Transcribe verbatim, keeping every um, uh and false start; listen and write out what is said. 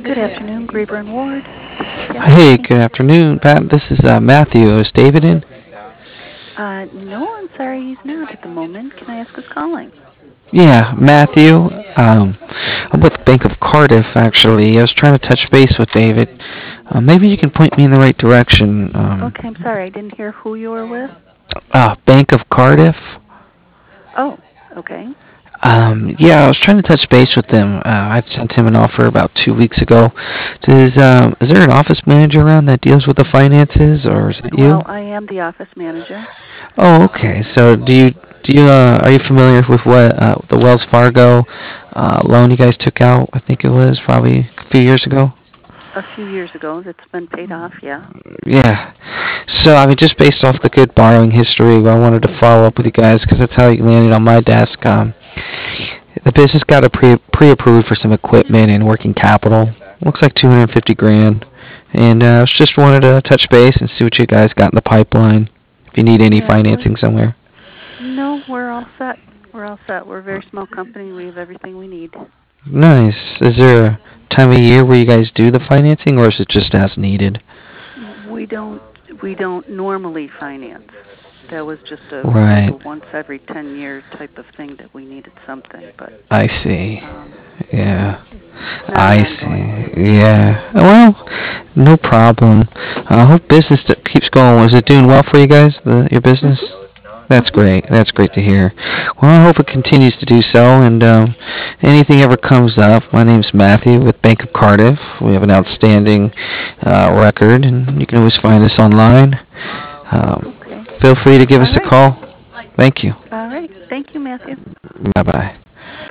Good afternoon, Graver and Ward. This is Pat Hey, speaking. good afternoon, Pat. This is uh, Matthew. Is David in? Uh, no, I'm sorry, he's not at the moment. Can I ask who's calling? Yeah, Matthew. Um, I'm with Bank of Cardiff, actually. I was trying to touch base with David. Uh, maybe you can point me in the right direction. Um, Okay, I'm sorry, I didn't hear who you were with. uh, Bank of Cardiff. Oh, okay. Um, yeah, I was trying to touch base with them. Uh, I sent him an offer about two weeks ago. Does um, is there an office manager around that deals with the finances, or is it you? Well, I am the office manager. Oh, okay. So do you do you uh, are you familiar with what uh, the Wells Fargo uh, loan you guys took out? I think it was probably a few years ago. A few years ago, that's been paid off, yeah. Yeah. So I mean, just based off the good borrowing history, I wanted to follow up with you guys because that's how you landed on my desk. Um, the business got a pre pre approved for some equipment and working capital. Looks like two hundred fifty grand. And uh, just wanted to touch base and see what you guys got in the pipeline. If you need any Yeah, we're, financing somewhere. no, we're all set. We're all set. We're a very small company. We have everything we need. Nice. Is there a time of year where you guys do the financing, or is it just as needed? We don't, we don't normally finance. That was just a kind of Right. a once every ten year type of thing that we needed something, but I see. um, Yeah. not an I ongoing see. need. Yeah. Well, no problem. I hope business t- keeps going. Was it doing well for you guys, the, your Mhm. business? That's Mhm. great. That's great to hear. Well, I hope it continues to do so. And um, anything ever comes up, my name's Matthew with Bank of Cardiff. We have an outstanding uh, record, and you can always find us online. Um, Okay. feel free to give All us a right. call. Thank you. All right. Thank you, Matthew. Bye bye.